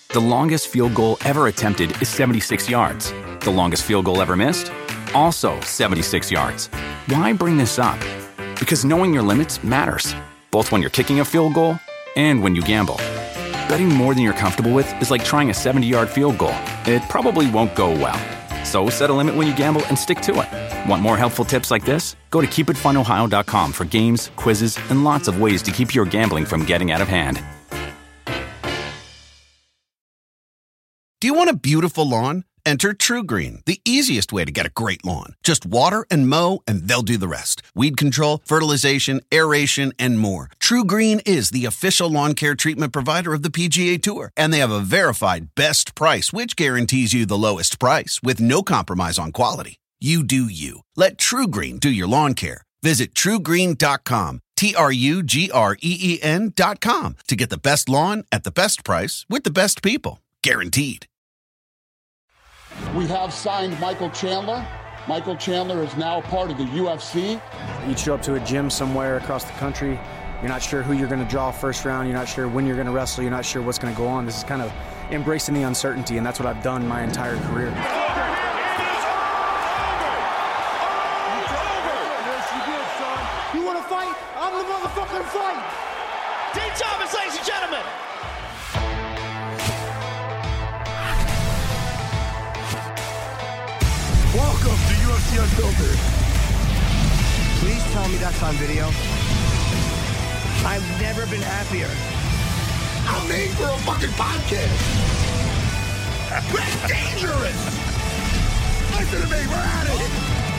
The longest field goal ever attempted is 76 yards. The longest field goal ever missed? Also 76 yards. Why bring this up? Because knowing your limits matters, both when you're kicking a field goal and when you gamble. Betting more than you're comfortable with is like trying a 70-yard field goal. It probably won't go well. So set a limit when you gamble and stick to it. Want more helpful tips like this? Go to keepitfunohio.com for games, quizzes, and lots of ways to keep your gambling from getting out of hand. Do you want a beautiful lawn? Enter TruGreen, the easiest way to get a great lawn. Just water and mow, and they'll do the rest. Weed control, fertilization, aeration, and more. TruGreen is the official lawn care treatment provider of the PGA Tour, and they have a verified best price, which guarantees you the lowest price with no compromise on quality. You do you. Let TruGreen do your lawn care. Visit TruGreen.com, TruGreen.com, to get the best lawn at the best price with the best people. Guaranteed. We have signed Michael Chandler. Michael Chandler is now part of the UFC. You'd show up to a gym somewhere across the country. You're not sure who you're going to draw first round. You're not sure when you're going to wrestle. You're not sure what's going to go on. This is kind of embracing the uncertainty, and that's what I've done my entire career. You want to fight? I'm the motherfucking fight. Dean Thomas, ladies and gentlemen. Welcome to UFC Unfiltered. Please tell me that's on video. I've never been happier. I'm made for a fucking podcast. That's dangerous. Listen to me, we're at it.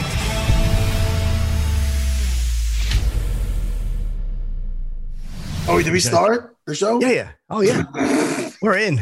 Oh, did we start the show? Yeah. Oh, yeah. We're in.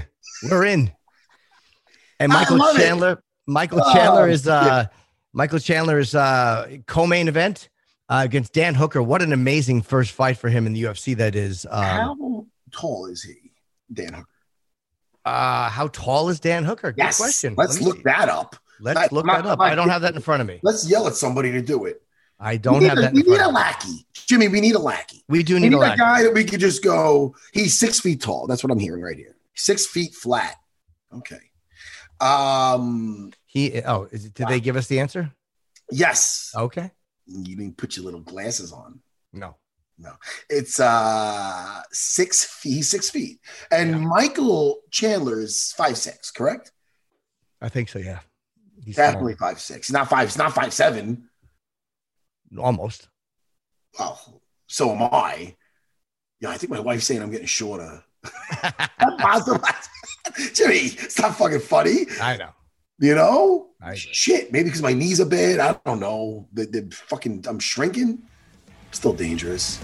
And Michael Chandler is co-main event against Dan Hooker. What an amazing first fight for him in the UFC that is. How tall is he, Dan Hooker? How tall is Dan Hooker? Good question. Let's look that up. Let's look that up. I don't have that in front of me. Let's yell at somebody to do it. I don't have that in front of me. We need a lackey. Jimmy, we need a lackey. We do need a lackey. A guy that we could just go, he's 6 feet tall. That's what I'm hearing right here. 6 feet flat. Okay. Did they give us the answer? Yes. Okay. You didn't put your little glasses on. No. It's 6 feet. He's 6 feet. And Michael Chandler is 5'6", correct? I think so, yeah. He's definitely 5'6". He's not 5'7". Almost. Well, so am I. Yeah, I think my wife's saying I'm getting shorter. Jimmy, it's not fucking funny. I know. You know? Shit, maybe because my knees are bad. I don't know. I'm shrinking. Still dangerous.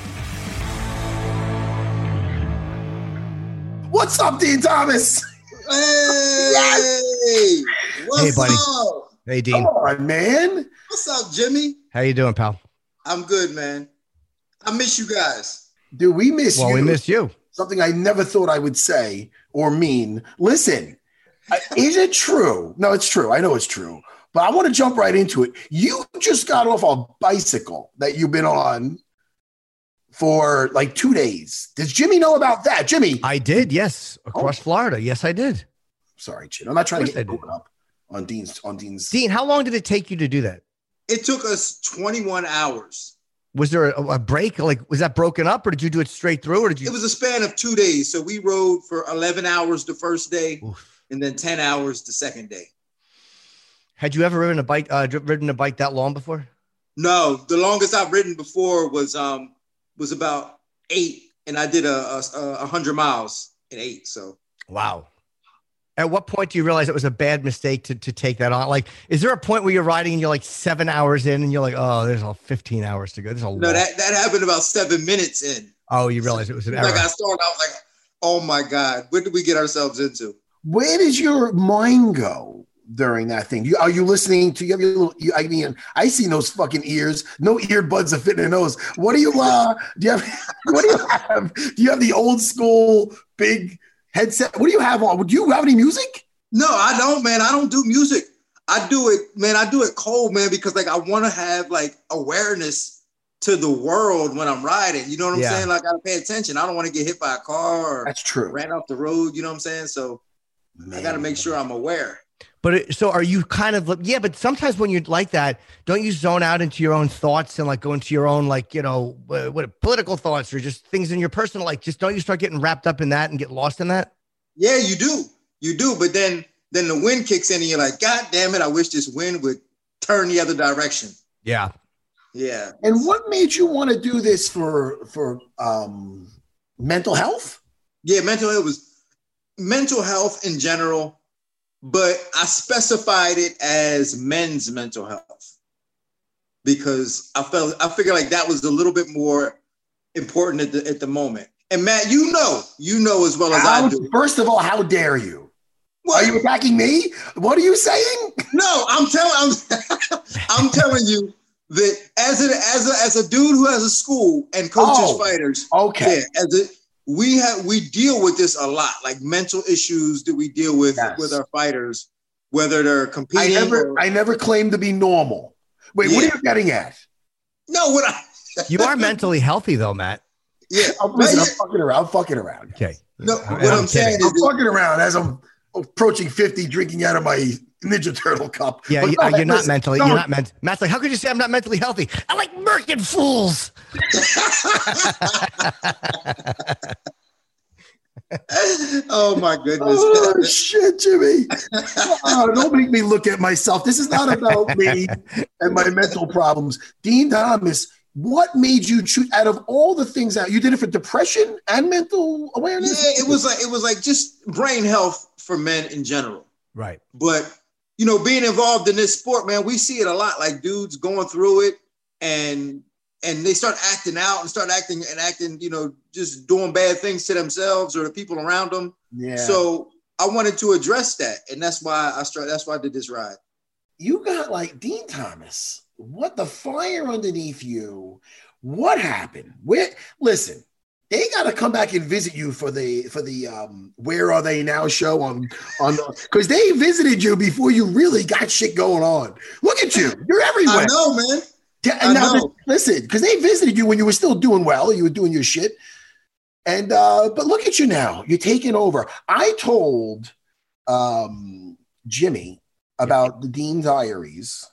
What's up, Dean Thomas? Hey, what's buddy. up? Hey, Dean. Come on, man. What's up, Jimmy? How you doing, pal? I'm good, man. I miss you guys. Dude, we miss you. Well, we missed you. Something I never thought I would say or mean. Listen, is it true? No, it's true. I know it's true. But I want to jump right into it. You just got off a bicycle that you've been on for like 2 days. Does Jimmy know about that? Jimmy? I did, yes. Across Florida. Yes, I did. Sorry, Chin. I'm not trying to get you up on Dean's. Dean, how long did it take you to do that? It took us 21 hours. Was there a break? Like, was that broken up or did you do it straight through? Or did you? It was a span of 2 days. So we rode for 11 hours the first day. Oof. And then 10 hours the second day. Had you ever ridden a bike that long before? No, the longest I've ridden before was about 8, and I did 100 miles in 8. So wow. At what point do you realize it was a bad mistake to take that on? Like, is there a point where you're riding and you're like 7 hours in and you're like, oh, there's all 15 hours to go? No, that happened about 7 minutes in. Oh, you realize it was an error. Like I started, I was like, oh my God, what did we get ourselves into? Where does your mind go during that thing? Are you listening to? You have your little. I mean, I see those fucking ears. No earbuds are fitting in those. What do you? Do you have? What do you have? Do you have the old school big headset? What do you have on? Do you have any music? No, I don't, man. I don't do music. I do it, man. I do it cold, man, because like I want to have like awareness to the world when I'm riding. You know what I'm Yeah. saying? Like I gotta pay attention. I don't want to get hit by a car or That's true. ran off the road. You know what I'm saying? So I got to make sure I'm aware. But so are you kind of, yeah, but sometimes when you're like that, don't you zone out into your own thoughts and like go into your own, like, you know, what political thoughts or just things in your personal, like, just don't you start getting wrapped up in that and get lost in that? Yeah, you do. You do. But then the wind kicks in and you're like, God damn it. I wish this wind would turn the other direction. Yeah. Yeah. And what made you want to do this for mental health? Yeah, mental health in general, but I specified it as men's mental health because I figured like that was a little bit more important at the moment. And Matt, you know as well as I do. First of all, how dare you? What? Are you attacking me? What are you saying? No, I'm telling you that as a dude who has a school and coaches fighters. Okay. Yeah, we deal with this a lot, like mental issues that we deal with our fighters, whether they're competing. I never claimed to be normal. Wait, what are you getting at? No, you are mentally healthy though, Matt. Yeah, I'm fucking around. Okay. No, what I'm saying is I'm fucking around as I'm approaching 50, drinking out of my Ninja Turtle cup. Yeah, you're not mentally. You're not meant. Matt's like, how could you say I'm not mentally healthy? I like murking fools. Oh my goodness! Oh shit, Jimmy! Don't make me look at myself. This is not about me and my mental problems. Dean Thomas, what made you choose out of all the things that you did it for depression and mental awareness? Yeah, it was like just brain health for men in general. Right. But you know, being involved in this sport, man, we see it a lot. Like dudes going through it and they start acting out and start acting, you know, just doing bad things to themselves or the people around them. Yeah. So I wanted to address that, and that's why I did this ride. You got like Dean Thomas. What the fire underneath you? What happened? Listen, they got to come back and visit you for the Where Are They Now show on because they visited you before you really got shit going on. Look at you. You're everywhere. I know, man. Listen, because they visited you when you were still doing well. You were doing your shit. And but look at you now. You're taking over. I told Jimmy about the Dean Diaries,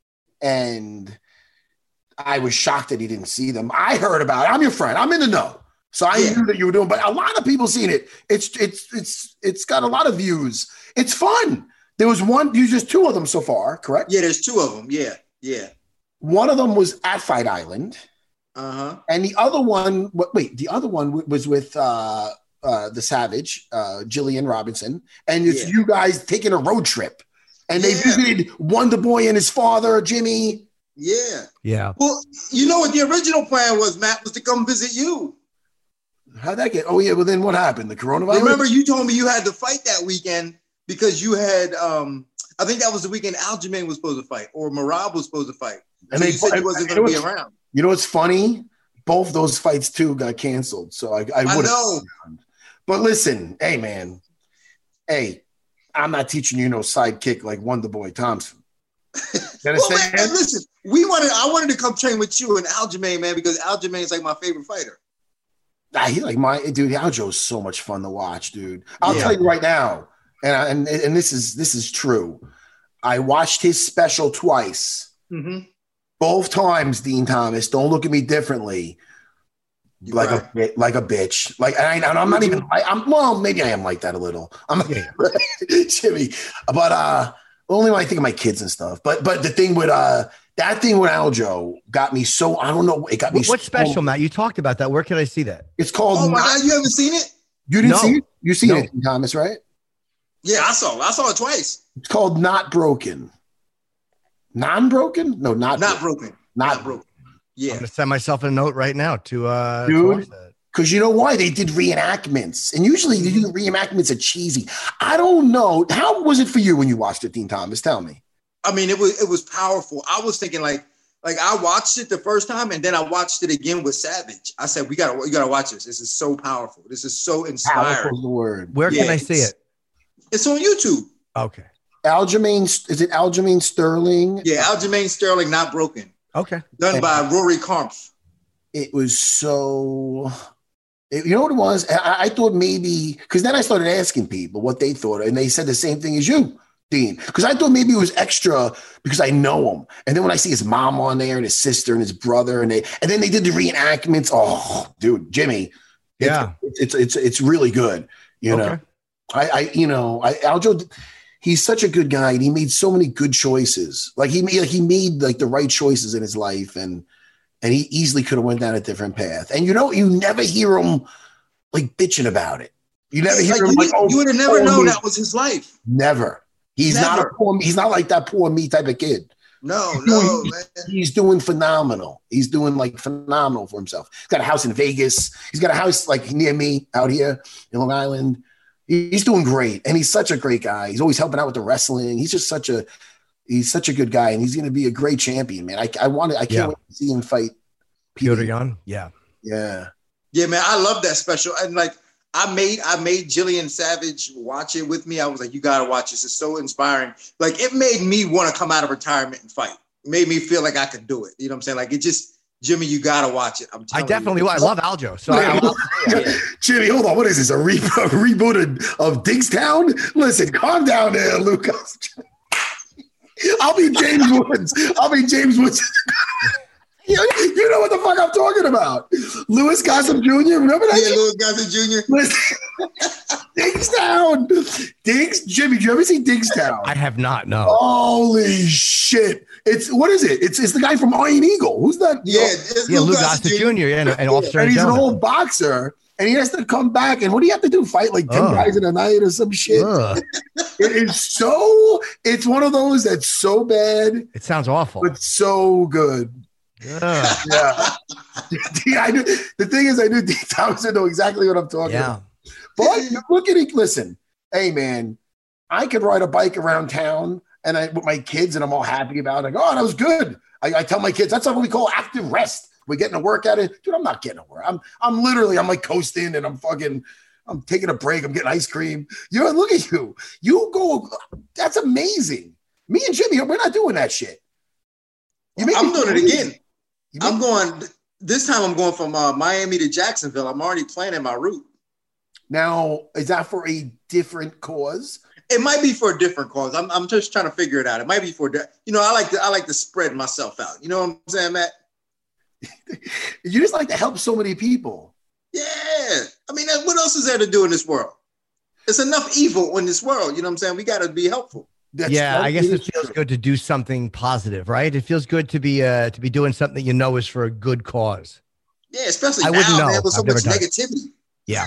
and I was shocked that he didn't see them. I heard about it. I'm your friend. I'm in the know. So I knew that you were doing, but a lot of people seen it. It's got a lot of views. It's fun. There's just two of them so far, correct? Yeah, there's two of them. Yeah, yeah. One of them was at Fight Island. Uh-huh. And the other one was with the Savage, Jillian Robinson. And it's you guys taking a road trip. And they visited Wonder Boy and his father, Jimmy. Yeah. Yeah. Well, you know what the original plan was, Matt, was to come visit you. How'd that get? Oh, yeah. Well, then what happened? The coronavirus? Remember, you told me you had to fight that weekend because you had, I think that was the weekend Aljamain was supposed to fight or Merab was supposed to fight. And so you said he wasn't going to be around. You know what's funny? Both those fights, too, got canceled. So I would know. But listen, hey, man. Hey, I'm not teaching you no sidekick like Wonder Boy Thompson. You understand? Well, man, listen, I wanted to come train with you and Aljamain, man, because Aljamain is like my favorite fighter. He's like dude. Aljo is so much fun to watch, dude. I'll tell you right now, and this is true. I watched his special twice. Mm-hmm. Both times, Dean Thomas. Don't look at me differently. Like a bitch. Like, and I'm not even. Well, maybe I am like that a little. I'm Jimmy, but only when I think of my kids and stuff. But the thing with that thing with Aljo got me so. I don't know. It got me. What's special, Matt? You talked about that. Where can I see that? It's called. Oh my God! You haven't seen it? You didn't see it? You seen it, Dean Thomas, right? Yeah, I saw it twice. It's called Not Broken. Non-broken? No, not broken. Not broken. Yeah. I'm going to send myself a note right now to dude, because you know why? They did reenactments. And usually they do reenactments are cheesy. I don't know. How was it for you when you watched it, Dean Thomas? Tell me. I mean, it was powerful. I was thinking like I watched it the first time and then I watched it again with Savage. I said, you gotta watch this. This is so powerful. This is so inspiring. Powerful is the word. Where can I see it? It's on YouTube. Okay. Is it Aljamain Sterling? Yeah, Aljamain Sterling, Not Broken. Okay. Done by Rory Kampf. it was so. You know what it was? I thought maybe because then I started asking people what they thought, and they said the same thing as you, Dean. Because I thought maybe it was extra because I know him, and then when I see his mom on there and his sister and his brother, and then they did the reenactments. Oh, dude, Jimmy, it's really good. You know, Aljo, he's such a good guy, and he made so many good choices. Like he made like the right choices in his life, and he easily could have went down a different path. And you never hear him like bitching about it. You never hear him like, you would have never known that was his life. Never. He's not like that poor me type of kid. No, man. He's doing phenomenal. He's doing like phenomenal for himself. He's got a house in Vegas. He's got a house like near me out here in Long Island. He's doing great. And he's such a great guy. He's always helping out with the wrestling. He's just such a good guy, and he's going to be a great champion, man. I can't wait to see him fight Petr Yan. Yeah, man. I love that special, and like I made Jillian Savage watch it with me. I was like, you got to watch this. It's so inspiring. Like it made me want to come out of retirement and fight. It made me feel like I could do it. You know what I'm saying? Like it just, Jimmy, you got to watch it. I definitely will. I love Aljo. So Jimmy, hold on. What is this? A reboot of Dinkstown? Listen, calm down there, Lucas. I'll be James Woods. You know what the fuck I'm talking about. Louis Gossett Jr. Remember that? Yeah, Louis Gossett Jr. Dinkstown. Jimmy, did you ever see Dinkstown? I have not, no. Holy shit. What is it? It's the guy from Iron Eagle. Who's that? Yeah, Louis Gossett Jr. Yeah, an officer. And he's an old boxer. And he has to come back. And what do you have to do? Fight like 10 guys in a night or some shit? It's one of those that's so bad. It sounds awful. But so good. Yeah. The thing is, I knew Dean Thomas would know exactly what I'm talking about. But look at it. Listen, hey, man, I could ride a bike around town with my kids, and I'm all happy about it. Like, oh, that was good. I tell my kids, that's what we call active rest. We're getting a workout in. Dude, I'm not getting a workout. I'm like coasting, and I'm taking a break. I'm getting ice cream. Look at you. You go. That's amazing. Me and Jimmy, we're not doing that shit. I'm doing it again. This time I'm going from Miami to Jacksonville. I'm already planning my route. Now, is that for a different cause? It might be for a different cause. I'm just trying to figure it out. It might be for, I like to spread myself out. You know what I'm saying, Matt? You just like to help so many people. Yeah. I mean, what else is there to do in this world? There's enough evil in this world. You know what I'm saying? We got to be helpful. I guess it feels good to do something positive, right? It feels good to be doing something is for a good cause. Yeah, especially now, man, with so much negativity. Yeah.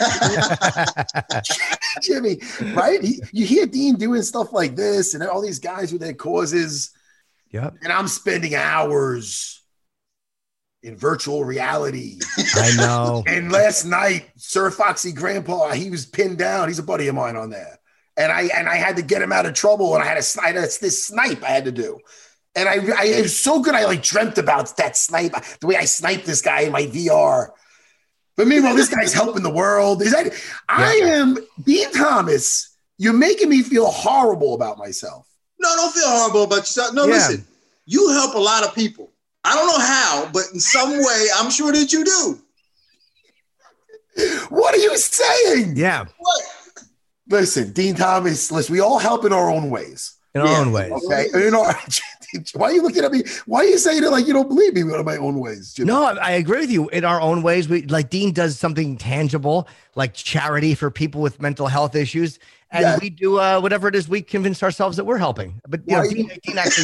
Jimmy, right? You hear Dean doing stuff like this and all these guys with their causes. Yep. And I'm spending hours in virtual reality. I know. And last night, Sir Foxy Grandpa, he was pinned down. He's a buddy of mine on there. And I had to get him out of trouble, and I had this snipe I had to do. And it was so good. I like dreamt about that snipe, the way I sniped this guy in my VR. But meanwhile, this guy's helping the world. I am Dean Thomas. You're making me feel horrible about myself. No, don't feel horrible about yourself. No, listen, you help a lot of people. I don't know how, but in some way, I'm sure that you do. What are you saying? Yeah. What? Listen, Dean Thomas, we all help in our own ways. In our own ways. Okay. Why are you looking at me? Why are you saying it like you don't believe me in my own ways, Jimmy? No, I agree with you. In our own ways, Dean does something tangible, like charity for people with mental health issues. And we do whatever it is we convince ourselves that we're helping. But Dean actually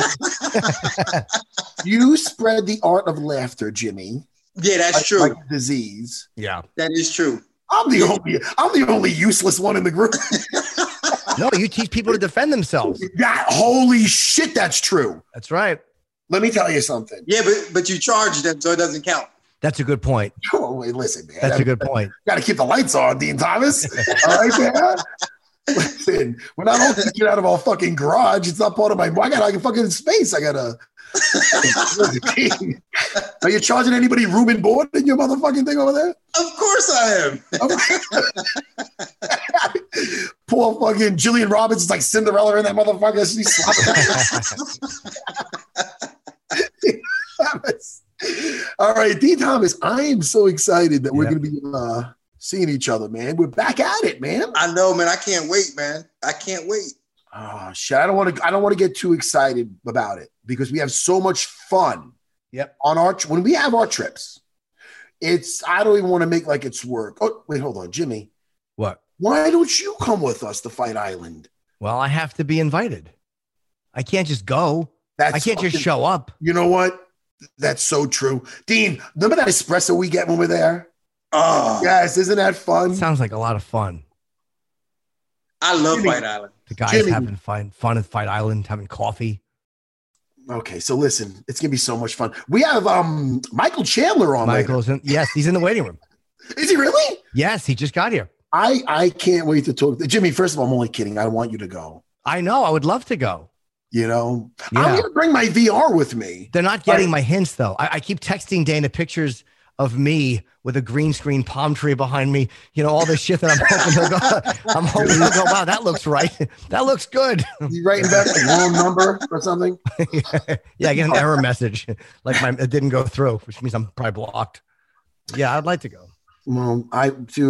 you spread the art of laughter, Jimmy. Yeah, that's true. Like disease. Yeah. That is true. I'm the only useless one in the group. No, you teach people to defend themselves. Holy shit, that's true. That's right. Let me tell you something. Yeah, but you charge them, so it doesn't count. That's a good point. Oh, wait, listen, man. That's a good point. Got to keep the lights on, Dean Thomas. All right, man. Listen, we're not all get out of our fucking garage. It's not part of my. I got like fucking space. I gotta. Are you charging anybody room and board in your motherfucking thing over there? Of course I am. Poor fucking Jillian Roberts is like Cinderella in that motherfucker. She's All right, Dean Thomas, I am so excited that we're going to be seeing each other, man. We're back at it, man. I know, man. I can't wait, man. I can't wait. Oh shit! I don't want to get too excited about it because we have so much fun. Yep. When we have our trips, I don't even want to make like it's work. Oh wait, hold on, Jimmy. What? Why don't you come with us to Fight Island? Well, I have to be invited. I can't just go. I can't just show up. You know what? That's so true. Dean, remember that espresso we get when we're there? Oh, yes. Isn't that fun? Sounds like a lot of fun. I love Fight Island. The guys having fun at Fight Island, having coffee. Okay, so listen, it's going to be so much fun. We have Michael Chandler on. Yes, he's in the waiting room. Is he really? Yes, he just got here. I can't wait to talk. Jimmy, first of all, I'm only kidding. I want you to go. I know. I would love to go. You know, yeah. I'm going to bring my VR with me. They're not getting my hints, though. I keep texting Dana pictures of me with a green screen palm tree behind me. You know, all this shit that I'm hoping he'll go, wow, that looks right. That looks good. You writing back like wrong number or something? Yeah, I get an error message. Like it didn't go through, which means I'm probably blocked. Yeah, I'd like to go. Well, I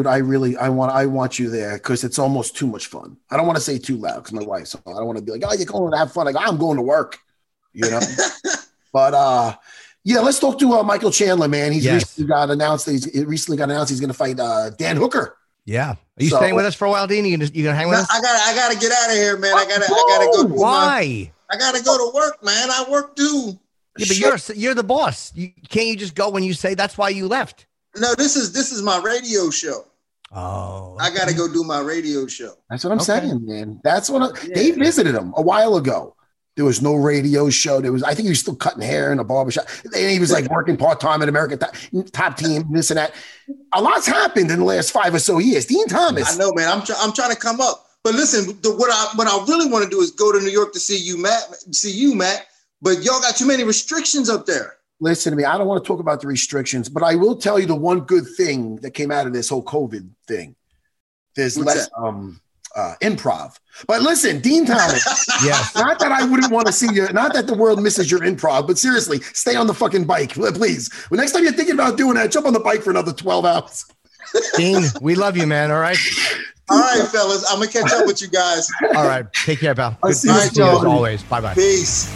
want you there because it's almost too much fun. I don't want to say too loud because my wife, so I don't want to be like, oh, you're going to have fun. Like, I'm going to work, you know? But, yeah, let's talk to Michael Chandler, man. He's recently got announced he's going to fight Dan Hooker. Yeah. Are you staying with us for a while, Dean? You gonna hang with us? I gotta get out of here, man. I gotta go. Why? I gotta go to work, man. I work too. Yeah, but you're the boss. Can't you just go when you say that's why you left? No, this is my radio show. Oh, I got to go do my radio show. That's what I'm saying, man. That's what they visited him a while ago. There was no radio show. I think he was still cutting hair in a barbershop. And he was like working part-time at American Top Team, this and that. A lot's happened in the last 5 or so years. Dean Thomas. I know, man. I'm trying to come up. But listen, what I really want to do is go to New York to see you, Matt. But y'all got too many restrictions up there. Listen to me. I don't want to talk about the restrictions, but I will tell you the one good thing that came out of this whole COVID thing. There's less improv. But listen, Dean Thomas. Yes. Not that I wouldn't want to see you. Not that the world misses your improv, but seriously, stay on the fucking bike, please. Well, next time you're thinking about doing that, jump on the bike for another 12 hours. Dean, we love you, man. All right. All right, fellas. I'm gonna catch up with you guys. All right. Take care, pal. Good to see you as always. Bye-bye. Peace.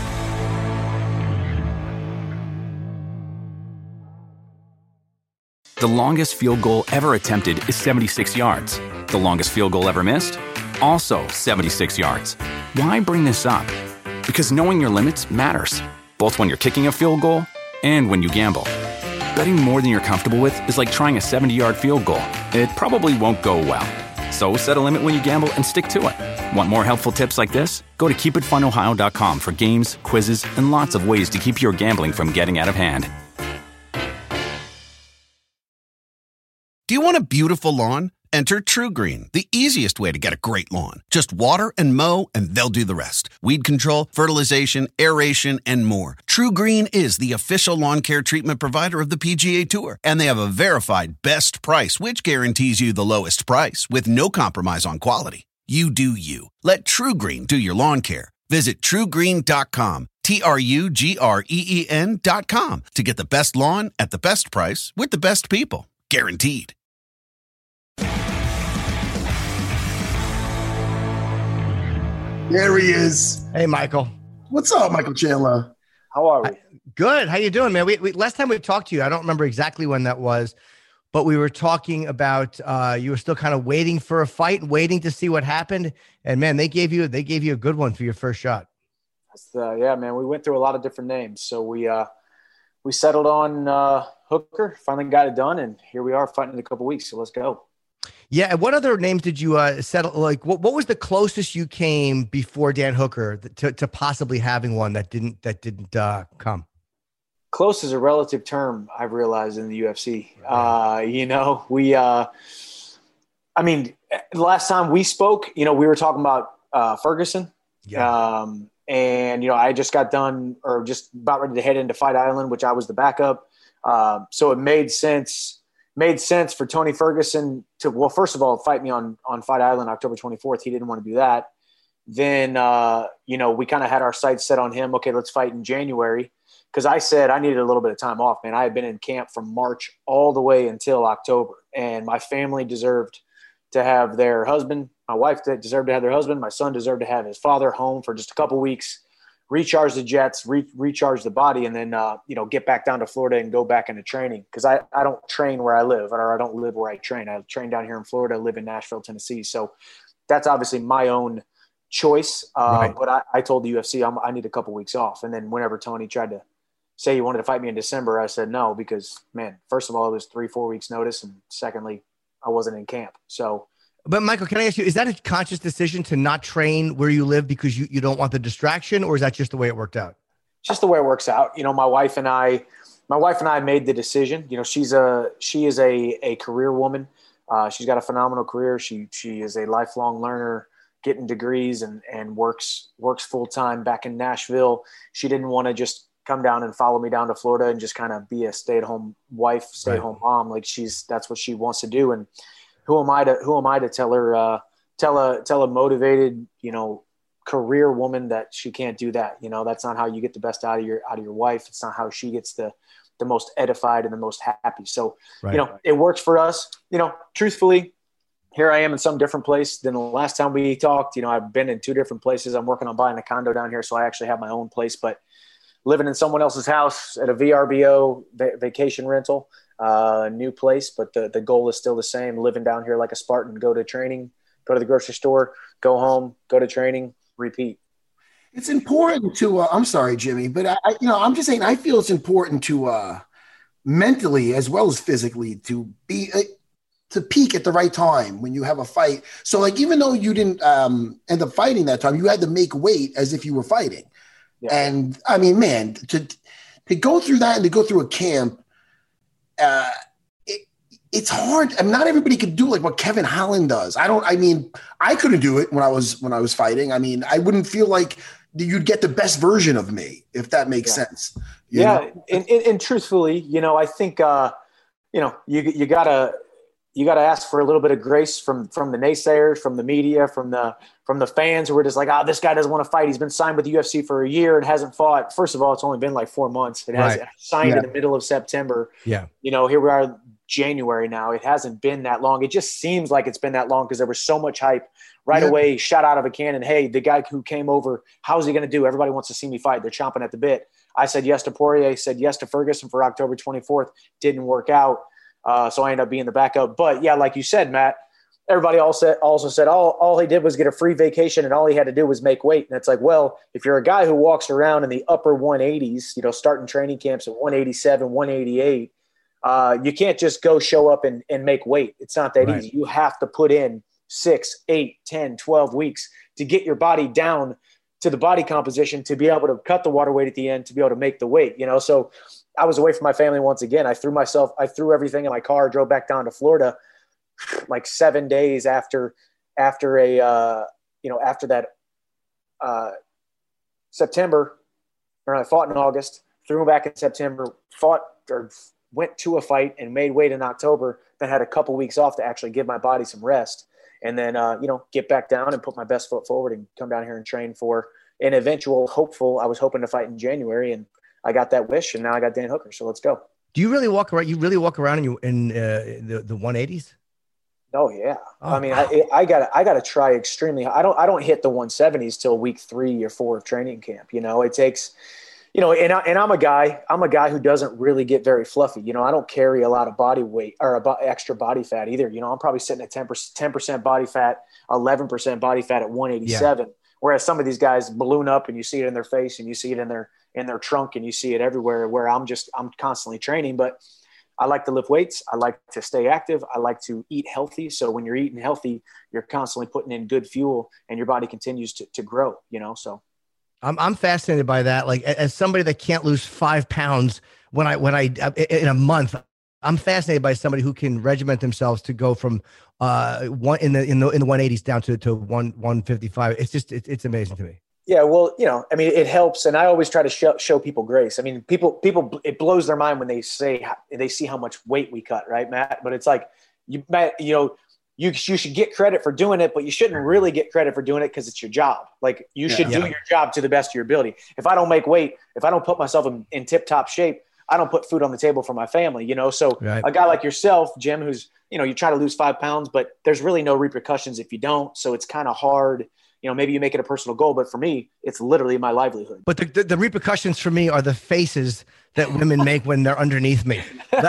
The longest field goal ever attempted is 76 yards. The longest field goal ever missed? Also 76 yards. Why bring this up? Because knowing your limits matters, both when you're kicking a field goal and when you gamble. Betting more than you're comfortable with is like trying a 70-yard field goal. It probably won't go well. So set a limit when you gamble and stick to it. Want more helpful tips like this? Go to keepitfunohio.com for games, quizzes, and lots of ways to keep your gambling from getting out of hand. Do you want a beautiful lawn? Enter TruGreen, the easiest way to get a great lawn. Just water and mow, and they'll do the rest. Weed control, fertilization, aeration, and more. TruGreen is the official lawn care treatment provider of the PGA Tour, and they have a verified best price, which guarantees you the lowest price with no compromise on quality. You do you. Let TruGreen do your lawn care. Visit TruGreen.com, TruGreen.com, to get the best lawn at the best price with the best people. Guaranteed. There he is. Hey, Michael. What's up, Michael Chandler? How are we? Good. How you doing, man? We last time we talked to you, I don't remember exactly when that was, but we were talking about you were still kind of waiting for a fight, waiting to see what happened. And man, they gave you a good one for your first shot. Yeah, man. We went through a lot of different names, so we settled on Hooker. Finally got it done, and here we are fighting in a couple weeks. So let's go. Yeah. And what other names did you settle? Like, what was the closest you came before Dan Hooker to possibly having one that didn't come? Close is a relative term, I've realized, in the UFC. The last time we spoke, we were talking about Ferguson. Yeah. And I just got done or just about ready to head into Fight Island, which I was the backup. So it made sense for Tony Ferguson to, well, first of all, fight me on Fight Island October 24th. He didn't want to do that. Then, we kind of had our sights set on him. Okay, let's fight in January. because I said I needed a little bit of time off, man. I had been in camp from March all the way until October, and my family deserved to have their husband, my wife deserved to have their husband, my son deserved to have his father home for just a couple weeks, recharge the jets, recharge the body, and then, get back down to Florida and go back into training. Because I don't train where I live, or I don't live where I train. I train down here in Florida, live in Nashville, Tennessee. So that's obviously my own choice. Right. But I told the UFC I need a couple weeks off. And then whenever Tony tried to say he wanted to fight me in December, I said no, because, man, first of all, it was 3-4 weeks notice. And secondly, I wasn't in camp. So, but Michael, can I ask you, is that a conscious decision to not train where you live because you don't want the distraction, or is that just the way it worked out? Just the way it works out. My wife and I made the decision. She is a career woman. She's got a phenomenal career. She is a lifelong learner, getting degrees and works full time back in Nashville. She didn't want to just come down and follow me down to Florida and just kind of be a stay-at-home wife, stay-at-home mom. Like that's what she wants to do. And who am I to tell her, tell a motivated, career woman that she can't do that. That's not how you get the best out of your wife. It's not how she gets the most edified and the most happy. So, it works for us. Truthfully, here I am in some different place than the last time we talked. I've been in 2 different places. I'm working on buying a condo down here, so I actually have my own place, but living in someone else's house at a VRBO vacation rental, new place. But the goal is still the same: living down here like a Spartan. Go to training, go to the grocery store, go home, go to training, repeat. It's important to, I'm sorry, Jimmy, but I'm just saying, I feel it's important to mentally as well as physically to be, to peak at the right time when you have a fight. So like, even though you didn't end up fighting that time, you had to make weight as if you were fighting. Yeah. And I mean, man, to go through that and to go through a camp, it's hard. I mean, not everybody could do like what Kevin Holland does. I couldn't do it when I was fighting. I mean, I wouldn't feel like you'd get the best version of me, if that makes sense. You know? And truthfully, I think, you gotta ask for a little bit of grace from the naysayers, from the media, from the fans who were just like, this guy doesn't want to fight. He's been signed with the UFC for a year and hasn't fought. First of all, it's only been like 4 months. It has signed in the middle of September. Yeah. Here we are, January now. It hasn't been that long. It just seems like it's been that long because there was so much hype right away, shot out of a cannon. Hey, the guy who came over, how's he going to do? Everybody wants to see me fight. They're chomping at the bit. I said yes to Poirier, said yes to Ferguson for October 24th. Didn't work out. So I ended up being the backup. But yeah, like you said, Matt, everybody also said all he did was get a free vacation and all he had to do was make weight. And it's like, well, if you're a guy who walks around in the upper 180s, starting training camps at 187, 188, you can't just go show up and make weight. It's not that easy. You have to put in 6, 8, 10, 12 weeks to get your body down to the body composition to be able to cut the water weight at the end, to be able to make the weight, So I was away from my family once again. I threw everything in my car, drove back down to Florida like 7 days after that September, or I fought in August, threw him back in September, went to a fight and made weight in October, then had a couple weeks off to actually give my body some rest. And then, get back down and put my best foot forward and come down here and train for an eventual I was hoping to fight in January, and I got that wish, and now I got Dan Hooker. So let's go. Do you really walk around? You really walk around in the 180s? Oh yeah. Oh, I mean, wow. I gotta try extremely hard. I don't hit the 170s till week 3 or 4 of training camp. It takes, and I'm a guy who doesn't really get very fluffy. I don't carry a lot of body weight or extra body fat either. I'm probably sitting at 10% body fat, 11% body fat at 187. Yeah. Whereas some of these guys balloon up and you see it in their face and you see it in their trunk and you see it everywhere, where I'm constantly training. But I like to lift weights. I like to stay active. I like to eat healthy. So when you're eating healthy, you're constantly putting in good fuel and your body continues to grow, so. I'm fascinated by that. Like, as somebody that can't lose 5 pounds when I in a month, I'm fascinated by somebody who can regiment themselves to go from one in the 180s down to 155. It's just, it's amazing to me. Yeah. Well, it helps. And I always try to show people grace. I mean, people, it blows their mind when they see how much weight we cut, right, Matt? But it's like, Matt, you should get credit for doing it, but you shouldn't really get credit for doing it because it's your job. Like you should do your job to the best of your ability. If I don't make weight, if I don't put myself in tip-top shape, I don't put food on the table for my family, you know? So a guy like yourself, Jim, who's, you know, you try to lose 5 pounds, but there's really no repercussions if you don't. So it's kind of hard. You know, maybe you make it a personal goal, but for me, it's literally my livelihood. But the repercussions for me are the faces that women make when they're underneath me.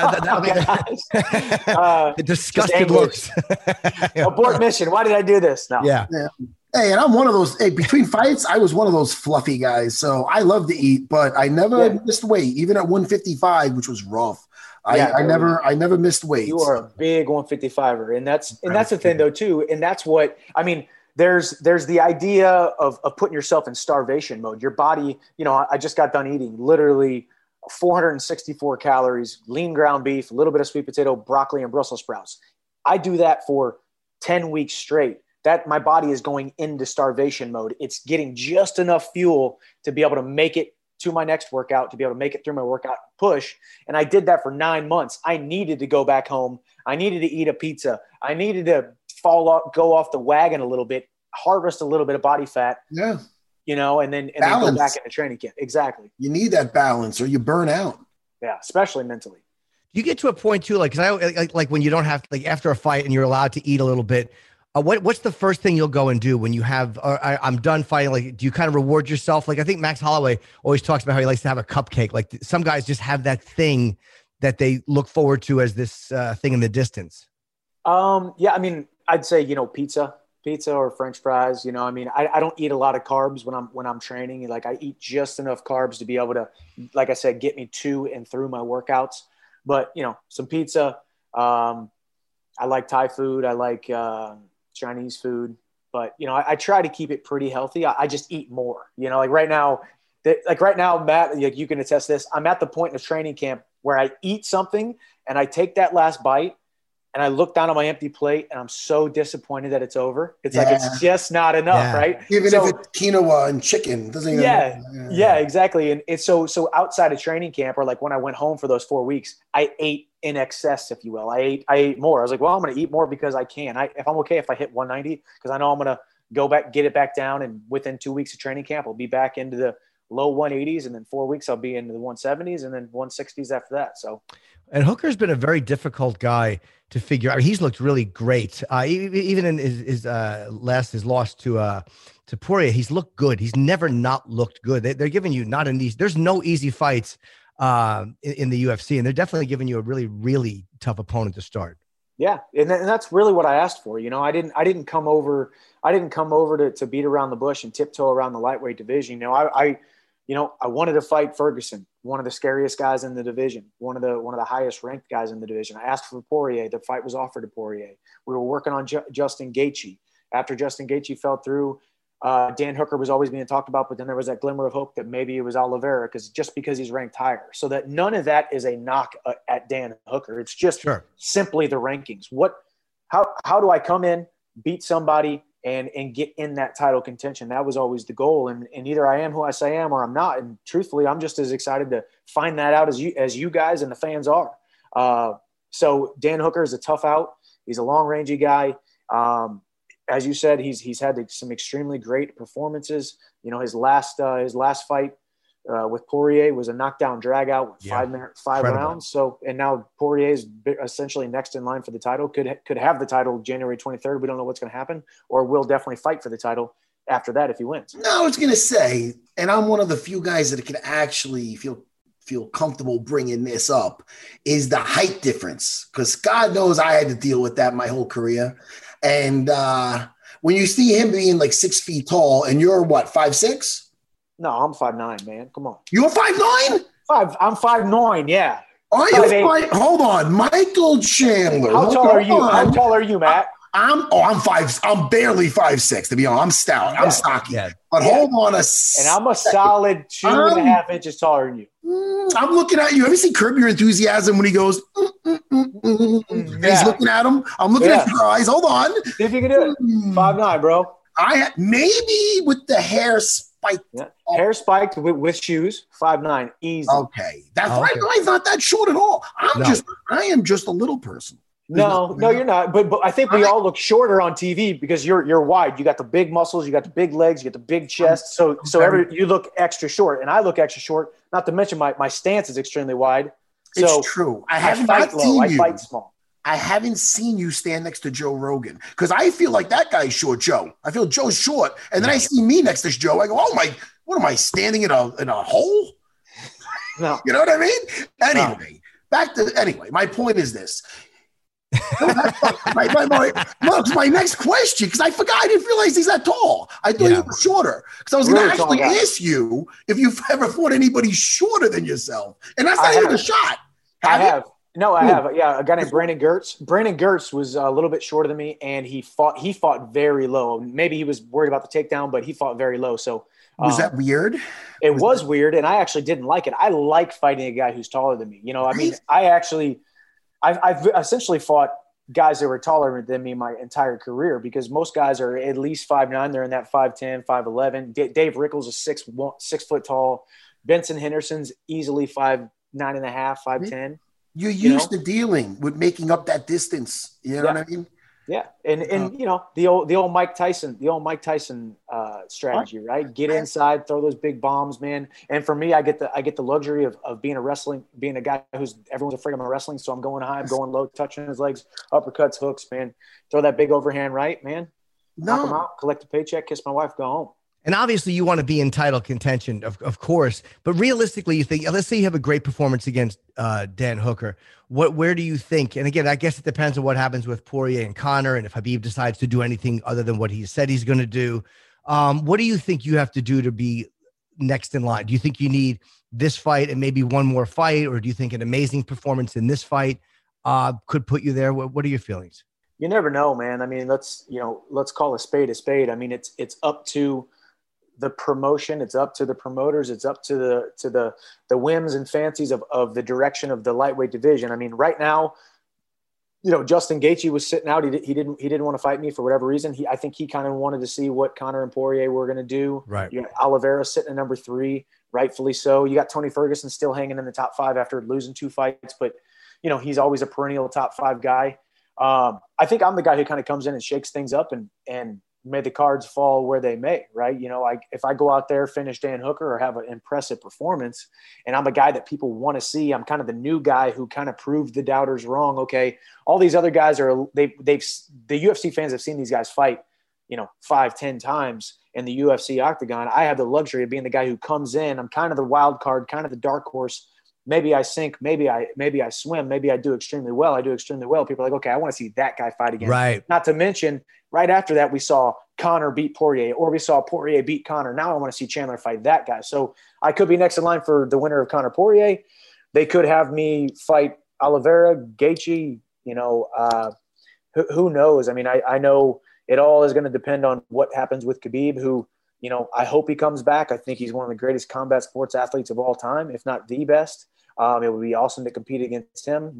The disgusted looks. Abort mission. Why did I do this? No. Yeah. Hey, and I'm one of those. Hey, between fights, I was one of those fluffy guys. So I love to eat, but I never missed weight, even at 155, which was rough. I never missed weight. You are a big 155er, and that's the thing though too. And that's what I mean. There's the idea of putting yourself in starvation mode. Your body, you know, I just got done eating literally 464 calories, lean ground beef, a little bit of sweet potato, broccoli, and Brussels sprouts. I do that for 10 weeks straight. That my body is going into starvation mode. It's getting just enough fuel to be able to make it to my next workout, to be able to make it through my workout push. And I did that for 9 months. I needed to go back home. I needed to eat a pizza. I needed to go off the wagon a little bit, harvest a little bit of body fat. Yeah. You know, and then go back into training camp. Exactly. You need that balance or you burn out. Yeah. Especially mentally. You get to a point too, like, cause I like when you don't have, like after a fight and you're allowed to eat a little bit, what's the first thing you'll go and do when you have, I'm done fighting? Like, do you kind of reward yourself? Like, I think Max Holloway always talks about how he likes to have a cupcake. Like some guys just have that thing that they look forward to as this thing in the distance. Yeah. I mean, I'd say, you know, pizza or French fries. You know, I mean, I don't eat a lot of carbs when I'm training. Like I eat just enough carbs to be able to, like I said, get me to and through my workouts. But, you know, some pizza. I like Thai food. I like Chinese food. But, you know, I try to keep it pretty healthy. I just eat more. You know, like right now, Matt, like you can attest this. I'm at the point in the training camp where I eat something and I take that last bite and I look down on my empty plate and I'm so disappointed that it's over. It's like, it's just not enough. Right. Even if it's quinoa and chicken, doesn't even yeah, exactly. And it's so outside of training camp, or like when I went home for those 4 weeks, I ate in excess, if you will. I ate more. I was like, well, I'm going to eat more because I can. If I'm okay if I hit 190, because I know I'm going to go back, get it back down. And within 2 weeks of training camp, I'll be back into the low 180s. And then 4 weeks, I'll be into the 170s and then 160s after that. So. And Hooker's been a very difficult guy to figure out. He's looked really great. Even in his loss to Poirier, he's looked good. He's never not looked good. They're giving you not an easy. There's no easy fights in the UFC, and they're definitely giving you a really, really tough opponent to start. Yeah, and that's really what I asked for. You know, I didn't come over to beat around the bush and tiptoe around the lightweight division. You know, I wanted to fight Ferguson, one of the scariest guys in the division, one of the highest ranked guys in the division. I asked for Poirier. The fight was offered to Poirier. We were working on Justin Gaethje. After Justin Gaethje fell through, Dan Hooker was always being talked about, but then there was that glimmer of hope that maybe it was Oliveira because he's ranked higher. So that none of that is a knock at Dan Hooker. It's just simply the rankings. How do I come in, beat somebody, and get in that title contention? That was always the goal. And either I am who I say I am or I'm not. And truthfully, I'm just as excited to find that out as you guys and the fans are. So Dan Hooker is a tough out. He's a long rangey guy. As you said, he's had some extremely great performances. You know, his last fight with Poirier was a knockdown drag out with 5 rounds. So, and now Poirier is essentially next in line for the title. Could have the title January 23rd. We don't know what's going to happen, or will definitely fight for the title after that if he wins. No, I was going to say, and I'm one of the few guys that can actually feel comfortable bringing this up, is the height difference. Because God knows I had to deal with that my whole career. And when you see him being like 6 feet tall and you're what, 5'6"? No, I'm 5'9", man. Come on. You're 5'9"? I'm 5'9", yeah. Are you 5'8"? Hold on. Michael Chandler. How tall are you? How tall are you, Matt? I'm barely 5'6", to be honest. I'm stout. I'm stocky. Yeah. But hold on a second. And I'm a solid 2.5 inches taller than you. I'm looking at you. Have you seen Curb Your Enthusiasm when he goes, He's looking at him. I'm looking at your eyes. Hold on. See if you can do it. 5'9", bro. Maybe with the hair spiked. Yeah. Hair spiked with shoes. 5'9", easy. Okay. That's 5'9", not that short at all. I am just a little person. No, you're not. But I think we all look shorter on TV because you're wide. You got the big muscles, you got the big legs, you got the big chest. So you look extra short, and I look extra short. Not to mention my stance is extremely wide. So it's true. I fight low. I fight small. I haven't seen you stand next to Joe Rogan because I feel like that guy's short, Joe. I feel Joe's short, and then I see me next to Joe. I go, "Oh my, what am I standing in a hole?" No, you know what I mean. Anyway, my point is this. my next question, because I forgot, I didn't realize he's that tall. I thought he was shorter, because I was going to actually ask you if you've ever fought anybody shorter than yourself, and that's not even a shot. I have. No, I have. Yeah, a guy named Brandon Gertz. Brandon Gertz was a little bit shorter than me, and he fought very low. Maybe he was worried about the takedown, but he fought very low. So was that weird? It was weird, and I actually didn't like it. I like fighting a guy who's taller than me. You know, I mean, I've essentially fought guys that were taller than me my entire career, because most guys are at least 5'9". They're in that 5'10", 5'11". Dave Rickles is 6 foot tall. Benson Henderson's easily 5'9.5", 5'10". You're used to dealing with making up that distance. You know what I mean? Yeah. And you know, the old Mike Tyson strategy, right? Get inside, throw those big bombs, man. And for me, I get the luxury of being a guy who's everyone's afraid of my wrestling. So I'm going high, I'm going low, touching his legs, uppercuts, hooks, man. Throw that big overhand right, man. Knock him out, collect a paycheck, kiss my wife, go home. And obviously you want to be in title contention, of course, but realistically you think, let's say you have a great performance against Dan Hooker. Where do you think, and again, I guess it depends on what happens with Poirier and Conor, and if Khabib decides to do anything other than what he said he's going to do. What do you think you have to do to be next in line? Do you think you need this fight and maybe one more fight, or do you think an amazing performance in this fight could put you there? What are your feelings? You never know, man. I mean, let's call a spade a spade. I mean, it's up to the promotion, it's up to the promoters, it's up to the whims and fancies of the direction of the lightweight division. I mean, right now, you know, Justin Gaethje was sitting out. He didn't want to fight me for whatever reason. I think he kind of wanted to see what Conor and Poirier were going to do. Right. You know, Oliveira sitting at number 3, rightfully so. You got Tony Ferguson still hanging in the top 5 after losing 2 fights, but you know, he's always a perennial top 5 guy. I think I'm the guy who kind of comes in and shakes things up and may the cards fall where they may, right? You know, if I go out there, finish Dan Hooker or have an impressive performance, and I'm a guy that people want to see, I'm kind of the new guy who kind of proved the doubters wrong. Okay, all these other guys the UFC fans have seen these guys fight, you know, 5-10 times in the UFC octagon. I have the luxury of being the guy who comes in. I'm kind of the wild card, kind of the dark horse. Maybe I sink, maybe I swim, maybe I do extremely well. People are like, okay, I want to see that guy fight again. Right. Not to mention, right after that, we saw Conor beat Poirier, or we saw Poirier beat Conor. Now I want to see Chandler fight that guy. So I could be next in line for the winner of Conor Poirier. They could have me fight Oliveira, Gaethje, you know, who knows? I mean, I know it all is going to depend on what happens with Khabib, who, you know, I hope he comes back. I think he's one of the greatest combat sports athletes of all time, if not the best. It would be awesome to compete against him.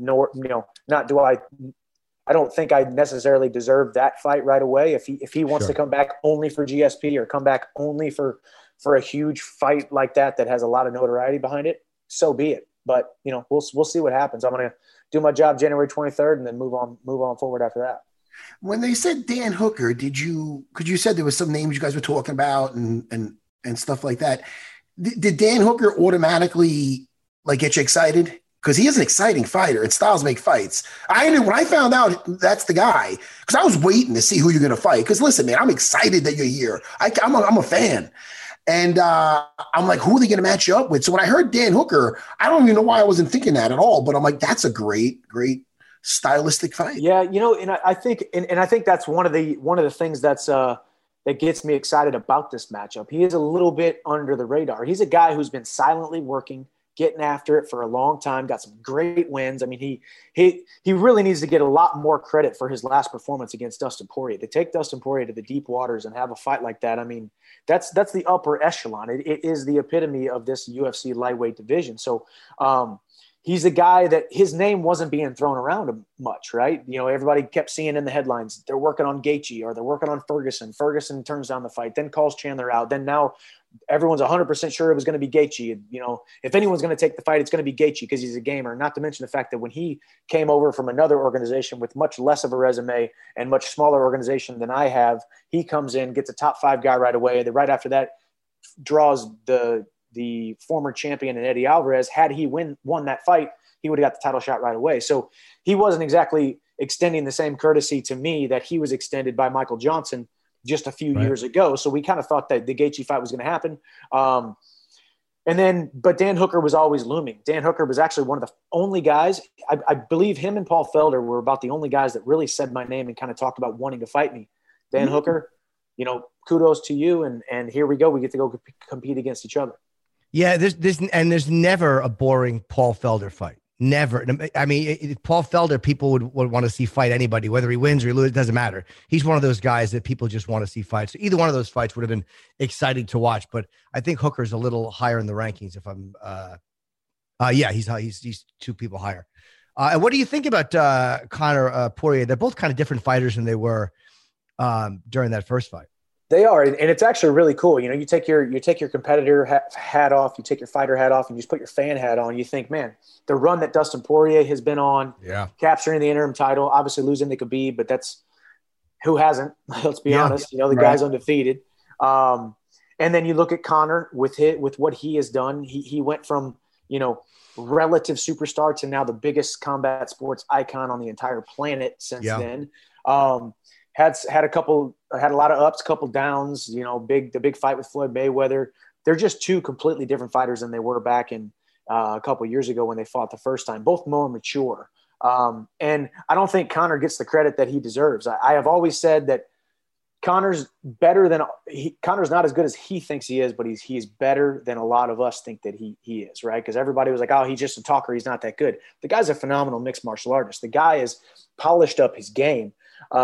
I don't think I necessarily deserve that fight right away. If he wants to come back only for GSP or come back only for a huge fight like that has a lot of notoriety behind it, so be it. But you know, we'll see what happens. I'm going to do my job January 23rd and then move on forward after that. When they said Dan Hooker, could you said there was some names you guys were talking about and stuff like that. Did Dan Hooker automatically like get you excited? Because he is an exciting fighter and styles make fights. I knew when I found out that's the guy, because I was waiting to see who you're going to fight. Because listen, man, I'm excited that you're here. I'm a fan. And I'm like, who are they going to match you up with? So when I heard Dan Hooker, I don't even know why I wasn't thinking that at all. But I'm like, that's a great stylistic fight. Yeah, you know, and I think that's one of the things that's that gets me excited about this matchup. He is a little bit under the radar. He's a guy who's been silently working, getting after it for a long time, got some great wins. I mean, he really needs to get a lot more credit for his last performance against Dustin Poirier. To take Dustin Poirier to the deep waters and have a fight like that, I mean, that's the upper echelon. It is the epitome of this UFC lightweight division. So, he's the guy that his name wasn't being thrown around much, right? You know, everybody kept seeing in the headlines, they're working on Gaethje or they're working on Ferguson. Ferguson turns down the fight, then calls Chandler out. Then now everyone's 100% sure it was going to be Gaethje. You know, if anyone's going to take the fight, it's going to be Gaethje because he's a gamer. Not to mention the fact that when he came over from another organization with much less of a resume and much smaller organization than I have, he comes in, gets a top 5 guy right away. Then right after that, draws the former champion in Eddie Alvarez. Had he won that fight, he would have got the title shot right away. So he wasn't exactly extending the same courtesy to me that he was extended by Michael Johnson just a few years ago. So we kind of thought that the Gaethje fight was going to happen. But Dan Hooker was always looming. Dan Hooker was actually one of the only guys, I believe him and Paul Felder were about the only guys that really said my name and kind of talked about wanting to fight me. Dan Hooker, you know, kudos to you. And here we go. We get to go compete against each other. Yeah, there's never a boring Paul Felder fight. Never. I mean, Paul Felder, people would want to see fight anybody, whether he wins or he loses, it doesn't matter. He's one of those guys that people just want to see fight. So either one of those fights would have been exciting to watch. But I think Hooker's a little higher in the rankings. If I'm, he's 2 people higher. And what do you think about Conor Poirier? They're both kind of different fighters than they were during that first fight. They are, and it's actually really cool. You know, you take your competitor hat off, you take your fighter hat off, and you just put your fan hat on. You think, man, the run that Dustin Poirier has been on, capturing the interim title, obviously losing to Khabib, but that's who hasn't. Let's be honest. You know, the guy's undefeated. And then you look at Conor with what he has done. He went from, you know, relative superstar to now the biggest combat sports icon on the entire planet since then. Had a lot of ups, couple downs, you know, the big fight with Floyd Mayweather. They're just 2 completely different fighters than they were back in a couple of years ago when they fought the first time, both more mature. And I don't think Conor gets the credit that he deserves. I have always said that Conor's not as good as he thinks he is, but he's better than a lot of us think that he is, right? Because everybody was like, oh, he's just a talker. He's not that good. The guy's a phenomenal mixed martial artist. The guy has polished up his game.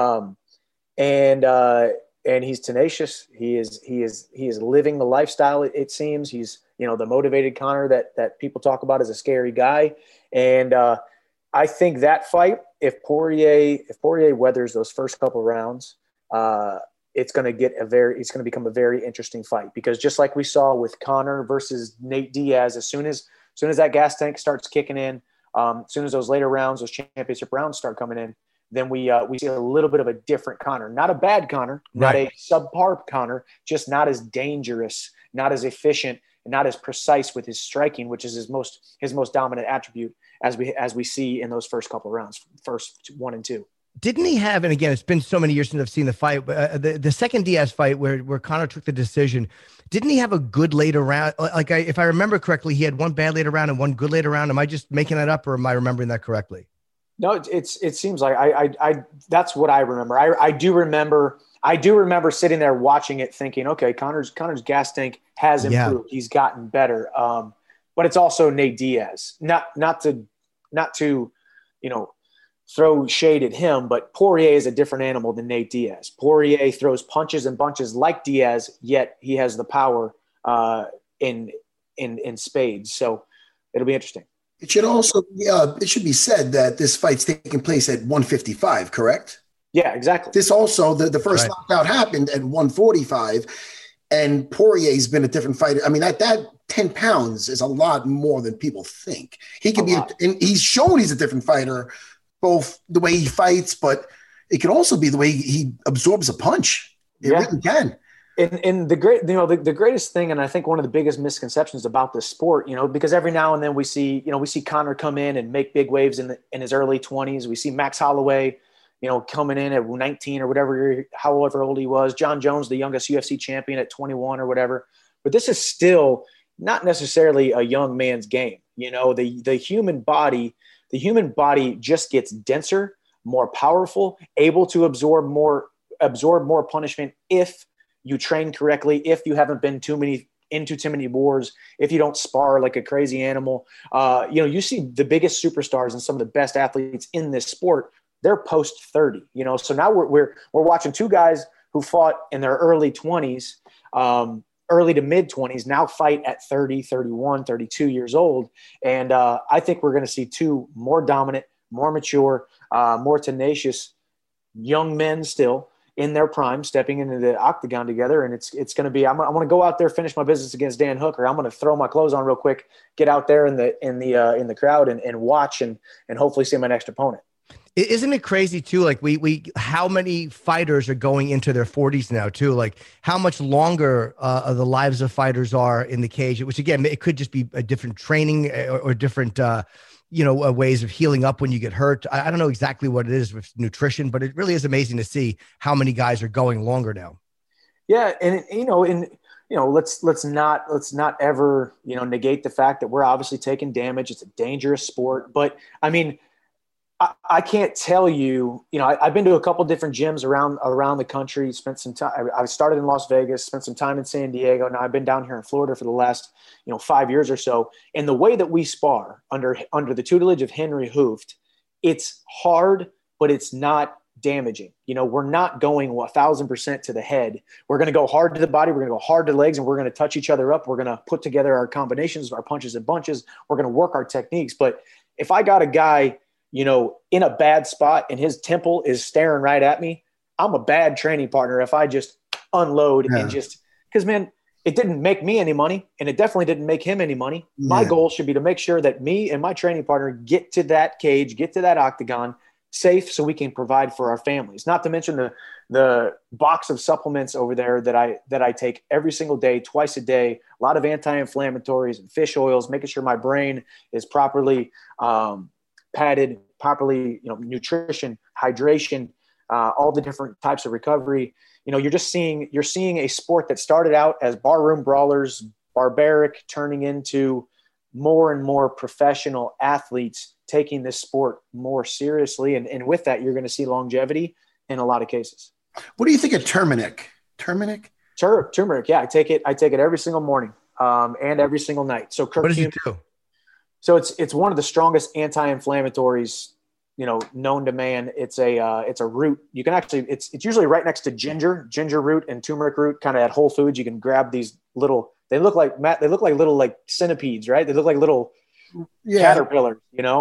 And he's tenacious. He is living the lifestyle. It seems he's, you know, the motivated Conor that people talk about as a scary guy. And I think that fight, if Poirier weathers those first couple rounds, it's going to become a very interesting fight, because just like we saw with Conor versus Nate Diaz, as soon as that gas tank starts kicking in, as soon as those later rounds, those championship rounds start coming in, then we see a little bit of a different Conor. Not a bad Conor, not a subpar Conor, just not as dangerous, not as efficient, and not as precise with his striking, which is his most dominant attribute, as we see in those first couple of rounds, first 1 and 2. Didn't he have, and again, it's been so many years since I've seen the fight, the second Diaz fight where Conor took the decision, didn't he have a good later round? If I remember correctly, he had one bad later round and one good later round. Am I just making that up, or am I remembering that correctly? No, it seems like I that's what I remember. I do remember sitting there watching it thinking, okay, Conor's gas tank has improved. Yeah. He's gotten better. But it's also Nate Diaz. Not to, you know, throw shade at him, but Poirier is a different animal than Nate Diaz. Poirier throws punches and bunches like Diaz, yet he has the power in spades. So it'll be interesting. It should also it should be said that this fight's taking place at 155, correct? Yeah, exactly. This also, the first knockout happened at 145, and Poirier's been a different fighter. I mean, that 10 pounds is a lot more than people think. He can and he's shown he's a different fighter, both the way he fights, but it can also be the way he absorbs a punch. It really can. And the greatest thing, and I think one of the biggest misconceptions about this sport, you know, because every now and then we see Conor come in and make big waves in his early 20s. We see Max Holloway, you know, coming in at 19 or however old he was. John Jones, the youngest UFC champion, at 21 or whatever. But this is still not necessarily a young man's game. You know, the human body just gets denser, more powerful, able to absorb more punishment if you train correctly, if you haven't been into too many wars, if you don't spar like a crazy animal. You know, you see the biggest superstars and some of the best athletes in this sport, they're post 30, you know. So now we're watching 2 guys who fought in their early 20s, early to mid 20s now fight at 30, 31, 32 years old. And I think we're going to see two more dominant, more mature, more tenacious young men still in their prime stepping into the octagon together. And it's going to be, I'm going to go out there, finish my business against Dan Hooker. I'm going to throw my clothes on real quick, get out there in the crowd and watch and hopefully see my next opponent. Isn't it crazy too? Like how many fighters are going into their 40s now too? Like how much longer the lives of fighters are in the cage, which again, it could just be a different training or different, ways of healing up when you get hurt. I don't know exactly what it is with nutrition, but it really is amazing to see how many guys are going longer now. Yeah. And, let's not ever, negate the fact that we're obviously taking damage. It's a dangerous sport, but I mean, I can't tell you, I've been to a couple different gyms around the country, spent some time. I started in Las Vegas, spent some time in San Diego. Now I've been down here in Florida for the last, 5 years or so. And the way that we spar under the tutelage of Henry Hooft, it's hard, but it's not damaging. We're not going 1,000% to the head. We're going to go hard to the body. We're going to go hard to the legs, and we're going to touch each other up. We're going to put together our combinations, our punches and bunches. We're going to work our techniques. But if I got a guy, in a bad spot and his temple is staring right at me, I'm a bad training partner if I just unload and just – because, man, it didn't make me any money, and it definitely didn't make him any money. Yeah. My goal should be to make sure that me and my training partner get to that cage, get to that octagon safe so we can provide for our families. Not to mention the box of supplements over there that I take every single day, twice a day, a lot of anti-inflammatories and fish oils, making sure my brain is properly padded, properly, nutrition, hydration, all the different types of recovery. You're seeing a sport that started out as barroom brawlers, barbaric, turning into more and more professional athletes taking this sport more seriously. And with that, you're going to see longevity in a lot of cases. What do you think of turmeric? Turmeric? Turmeric. Yeah. I take it every single morning and every single night. So what does it do? So it's one of the strongest anti-inflammatories, known to man. It's a root. You can actually, it's usually right next to ginger root and turmeric root, kind of at Whole Foods. You can grab these little, they look like little like centipedes, right? They look like little caterpillars,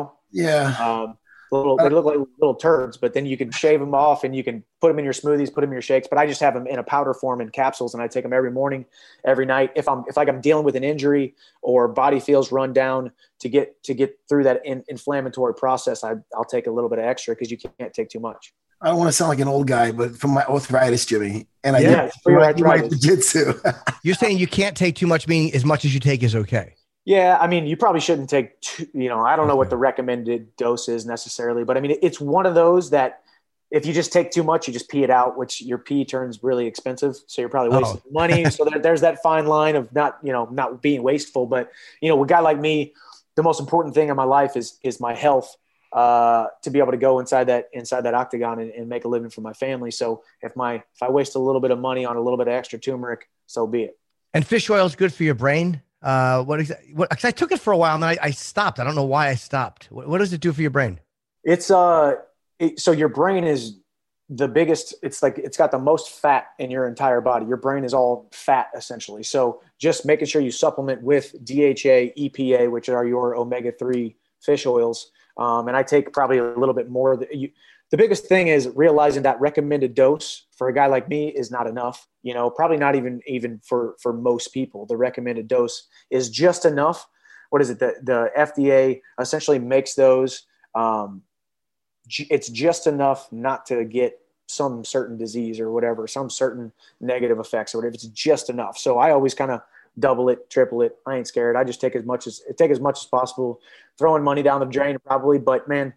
Yeah. They look like little turds, but then you can shave them off and you can put them in your smoothies, put them in your shakes. But I just have them in a powder form in capsules, and I take them every morning, every night. If I'm dealing with an injury or body feels run down to get through that inflammatory process, I'll take a little bit of extra because you can't take too much. I don't want to sound like an old guy, but from my arthritis, Jimmy, and I did jiu-jitsu. You're saying you can't take too much, meaning as much as you take is okay. Yeah, I mean, you probably shouldn't take, I don't know what the recommended dose is necessarily, but I mean, it's one of those that if you just take too much, you just pee it out, which your pee turns really expensive. So you're probably wasting money. So there's that fine line of not being wasteful. But, a guy like me, the most important thing in my life is my health, to be able to go inside that octagon and make a living for my family. So if I waste a little bit of money on a little bit of extra turmeric, so be it. And fish oil is good for your brain. Because I took it for a while and then I stopped. I don't know why I stopped. What does it do for your brain? It's so your brain is the biggest. It's like it's got the most fat in your entire body. Your brain is all fat essentially. So just making sure you supplement with DHA, EPA, which are your omega-3 fish oils. And I take probably a little bit more. The biggest thing is realizing that recommended dose for a guy like me is not enough. Probably not even for most people. The recommended dose is just enough. What is it? The FDA essentially makes those. It's just enough not to get some certain disease or whatever, some certain negative effects or whatever. It's just enough. So I always kind of double it, triple it. I ain't scared. I just take as much as possible, throwing money down the drain probably. But man,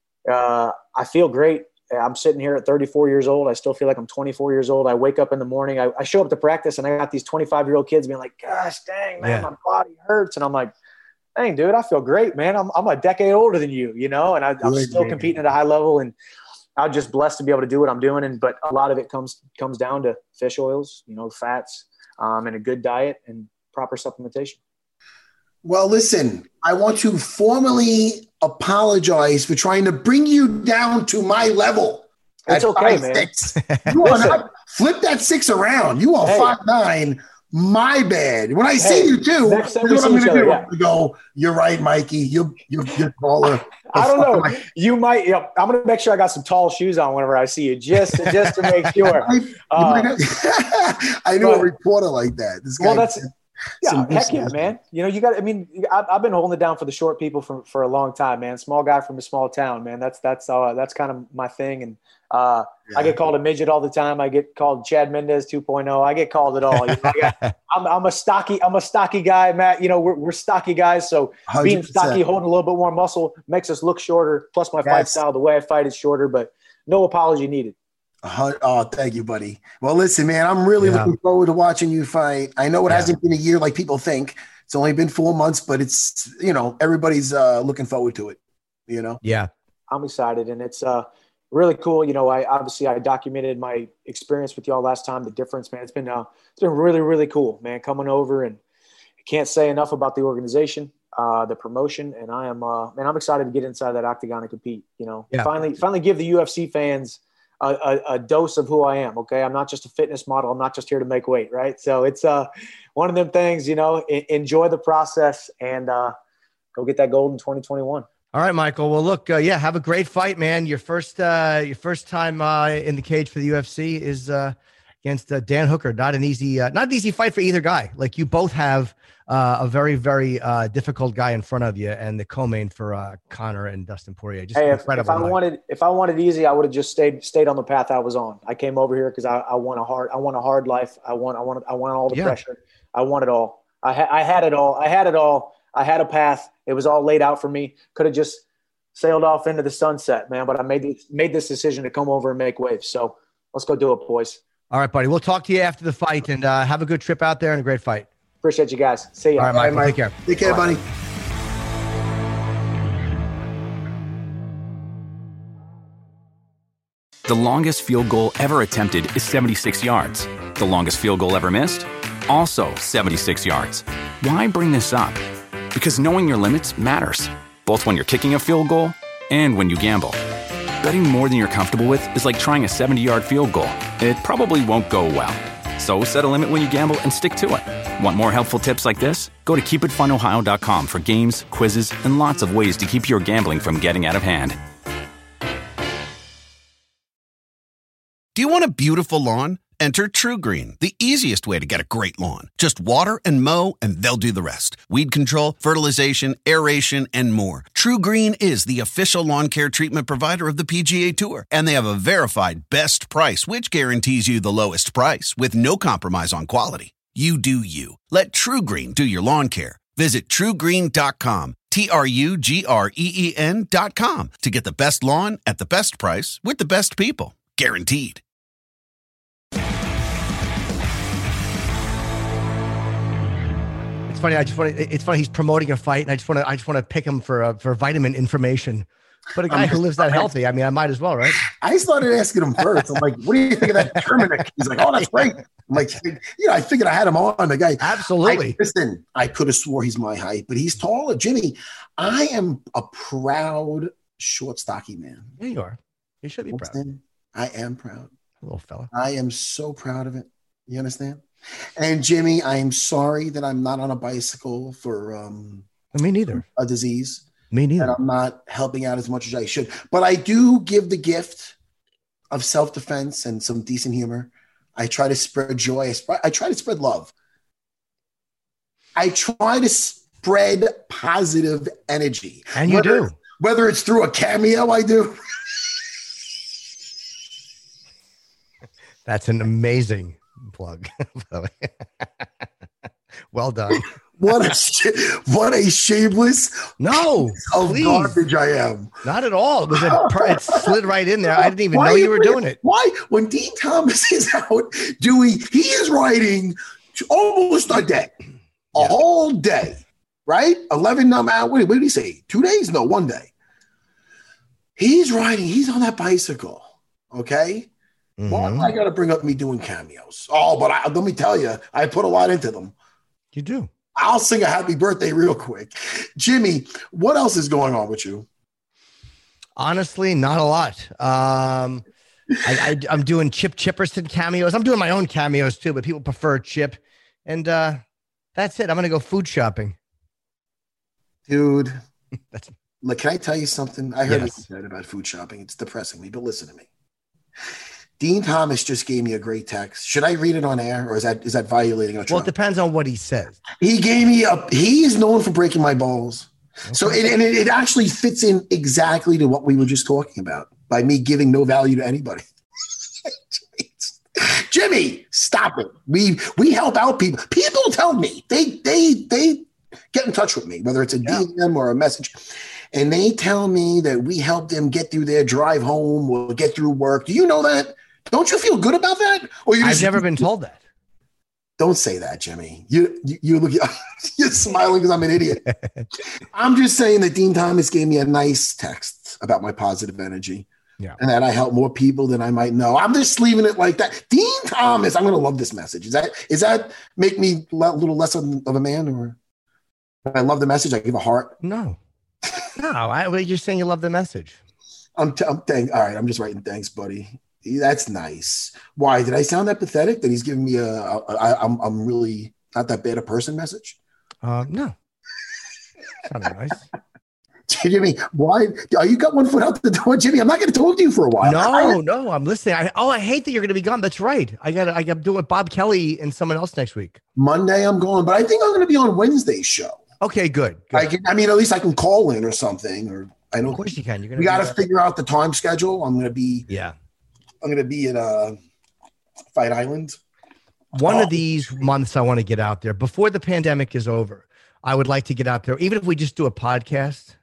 I feel great. I'm sitting here at 34 years old. I still feel like I'm 24 years old. I wake up in the morning. I show up to practice and I got these 25-year-old kids being like, gosh, dang, man, my body hurts. And I'm like, dang, dude, I feel great, man. I'm a decade older than you, and I'm still competing at a high level. And I'm just blessed to be able to do what I'm doing. But a lot of it comes down to fish oils, fats, and a good diet and proper supplementation. Well, listen, I want to formally apologize for trying to bring you down to my level. It's okay, man. You flip that 6 around. You are 5'9", My bad. When I see you too, next time what we I'm see going each to other, do. yeah. I'm gonna go, you're right, Mikey. You're taller. I don't know. You might. I'm going to make sure I got some tall shoes on whenever I see you, just to make sure. I knew a reporter like that. This guy. Well, heck yeah, man. You got. I mean, I've been holding it down for the short people for a long time, man. Small guy from a small town, man. That's kind of my thing. And I get called a midget all the time. I get called Chad Mendez 2.0. I get called it all. I'm a stocky guy, Matt. We're stocky guys. So 100%. Being stocky, holding a little bit more muscle makes us look shorter. Plus my fight style, the way I fight is shorter, but no apology needed. Oh, thank you, buddy. Well, listen, man, I'm really looking forward to watching you fight. I know it hasn't been a year like people think. It's only been 4 months, but it's, everybody's looking forward to it, Yeah. I'm excited, and it's really cool. I documented my experience with y'all last time, the difference, man. It's been really, really cool, man, coming over, and I can't say enough about the organization, the promotion, and I'm excited to get inside that octagon and compete, finally give the UFC fans a dose of who I am. Okay. I'm not just a fitness model. I'm not just here to make weight. Right. So it's one of them things, enjoy the process and go get that gold in 2021. All right, Michael. Well, look, have a great fight, man. Your first time in the cage for the UFC is against Dan Hooker. Not an easy fight for either guy. Like, you both have a very, very difficult guy in front of you, and the co-main for Conor and Dustin Poirier. Just incredible. If I wanted easy, I would have just stayed on the path I was on. I came over here because I want a hard life. I want all the pressure. I want it all. I had it all. I had a path. It was all laid out for me. Could have just sailed off into the sunset, man. But I made this decision to come over and make waves. So let's go do it, boys. All right, buddy. We'll talk to you after the fight, and have a good trip out there and a great fight. Appreciate you guys. See you. All right, Michael. Take care. Take care, buddy. The longest field goal ever attempted is 76 yards. The longest field goal ever missed? Also 76 yards. Why bring this up? Because knowing your limits matters, both when you're kicking a field goal and when you gamble. Betting more than you're comfortable with is like trying a 70-yard field goal. It probably won't go well. So set a limit when you gamble and stick to it. Want more helpful tips like this? Go to keepitfunohio.com for games, quizzes, and lots of ways to keep your gambling from getting out of hand. Do you want a beautiful lawn? Enter TruGreen, the easiest way to get a great lawn. Just water and mow, and they'll do the rest. Weed control, fertilization, aeration, and more. TruGreen is the official lawn care treatment provider of the PGA Tour, and they have a verified best price, which guarantees you the lowest price with no compromise on quality. You do you. Let TruGreen do your lawn care. Visit TruGreen.com, TruGreen.com, to get the best lawn at the best price with the best people. Guaranteed. It's funny. He's promoting a fight, and I just want to pick him for vitamin information. But a guy who lives that healthy, I mean, I might as well, right? I started asking him first. I'm like, what do you think of that turmeric? He's like, oh, that's great. I'm like, I figured I had him on. The guy. Absolutely. Listen, I could have swore he's my height, but he's taller. Jimmy, I am a proud, short, stocky man. Yeah, you are. You should be proud. I am proud. Little fella. I am so proud of it. You understand? And Jimmy, I am sorry that I'm not on a bicycle for me neither. A disease. Me neither. And I'm not helping out as much as I should. But I do give the gift of self-defense and some decent humor. I try to spread joy. I try to spread love. I try to spread positive energy. And you do. Whether it's through a cameo, I do. That's an amazing plug. Well done. What a shameless garbage I am. Not at all. It slid right in there. I didn't even know you were doing it. Why? When Dean Thomas is out he is writing almost a day, a whole day, right? 11 hours. What did he say? 2 days? No, 1 day. He's writing. He's on that bicycle. Okay. Mm-hmm. Why do I got to bring up me doing cameos? Oh, but let me tell you, I put a lot into them. You do. I'll sing a happy birthday real quick. Jimmy, what else is going on with you? Honestly, not a lot. I'm doing Chip Chipperson cameos. I'm doing my own cameos too, but people prefer Chip. And that's it. I'm going to go food shopping. Dude, look, can I tell you something? I heard what you said about food shopping. It's depressing me, but listen to me. Dean Thomas just gave me a great text. Should I read it on air, or is that violating a trust? Well, it depends on what he says. He gave me he is known for breaking my balls. Okay. So it actually fits in exactly to what we were just talking about by me giving no value to anybody. Jimmy, stop it. We help out people. People tell me they get in touch with me, whether it's a DM or a message, and they tell me that we help them get through their drive home or get through work. Do you know that? Don't you feel good about that? Or I've never been told that. Don't say that, Jimmy. You look, you're smiling because I'm an idiot. I'm just saying that Dean Thomas gave me a nice text about my positive energy. Yeah. And that I help more people than I might know. I'm just leaving it like that. Dean Thomas, I'm going to love this message. Is that make me a little less of a man, or I love the message? I give a heart. No. You're saying you love the message. I'm thank. All right. I'm just writing. Thanks, buddy. That's nice. Why did I sound that pathetic? That he's giving me I'm really not that bad a person message? No. Sounded nice. Jimmy, why? You got one foot out the door, Jimmy. I'm not going to talk to you for a while. No, I'm listening. I hate that you're going to be gone. That's right. I got to do it with Bob Kelly and someone else next week. Monday, I'm going, but I think I'm going to be on Wednesday's show. Okay, good. At least I can call in or something. Or I know. Of course you can. We got to figure out the time schedule. I'm going to be. Yeah. I'm going to be at Fight Island. One of these months, I want to get out there before the pandemic is over. I would like to get out there, even if we just do a podcast.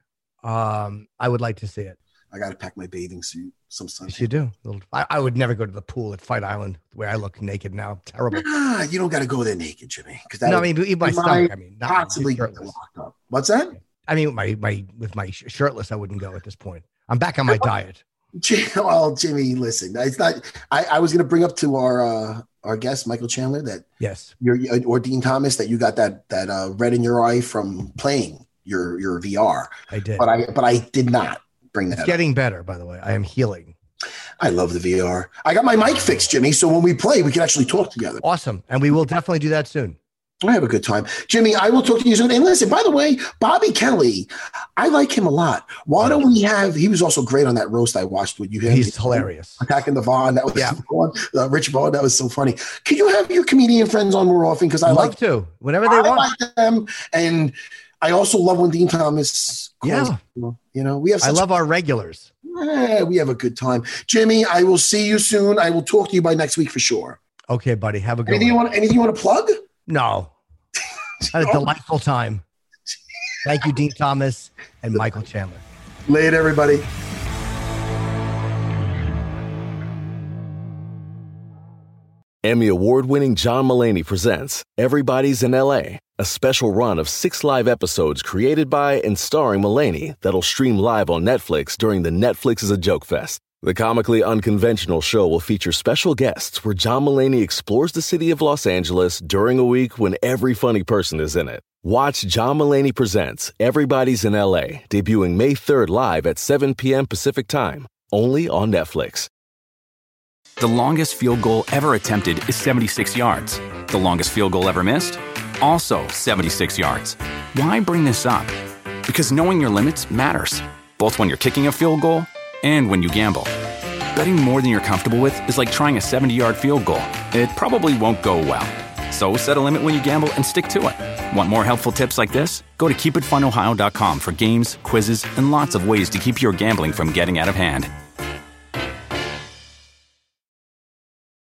I would like to see it. I got to pack my bathing suit some Sunday. Yes, you do. I would never go to the pool at Fight Island the way I look naked now. Terrible. You don't got to go there naked, Jimmy. Even my stomach. Possibly get locked up. What's that? I mean, with my shirtless, I wouldn't go at this point. I'm back on my diet. Well, Jimmy, listen. It's not. I was going to bring up to our guest, Michael Chandler, that yes, or Dean Thomas, that you got that red in your eye from playing your VR. I did, but I did not bring that. It's getting better, by the way. I am healing. I love the VR. I got my mic fixed, Jimmy, so when we play, we can actually talk together. Awesome, and we will definitely do that soon. I have a good time. Jimmy, I will talk to you soon. And listen, by the way, Bobby Kelly, I like him a lot. Why don't we have, he was also great on that roast I watched with you. He's hilarious. Attacking the Vaughn. That was fun. Rich Vaughn, that was so funny. Could you have your comedian friends on more often? Because I love to, whenever they want. I like them. And I also love when Dean Thomas calls. Yeah. We have I love our regulars. We have a good time. Jimmy, I will see you soon. I will talk to you by next week for sure. Okay, buddy. Have a good Anything you want to plug? No. Had a delightful time. Thank you, Dean Thomas and Michael Chandler. Later, everybody. Emmy award-winning John Mulaney presents Everybody's in L.A., a special run of 6 live episodes created by and starring Mulaney that'll stream live on Netflix during the Netflix is a Joke Fest. The comically unconventional show will feature special guests where John Mulaney explores the city of Los Angeles during a week when every funny person is in it. Watch John Mulaney Presents Everybody's in L.A., debuting May 3rd live at 7 p.m. Pacific Time, only on Netflix. The longest field goal ever attempted is 76 yards. The longest field goal ever missed? Also 76 yards. Why bring this up? Because knowing your limits matters, both when you're kicking a field goal and when you gamble. Betting more than you're comfortable with is like trying a 70-yard field goal. It probably won't go well. So set a limit when you gamble and stick to it. Want more helpful tips like this? Go to keepitfunohio.com for games, quizzes, and lots of ways to keep your gambling from getting out of hand.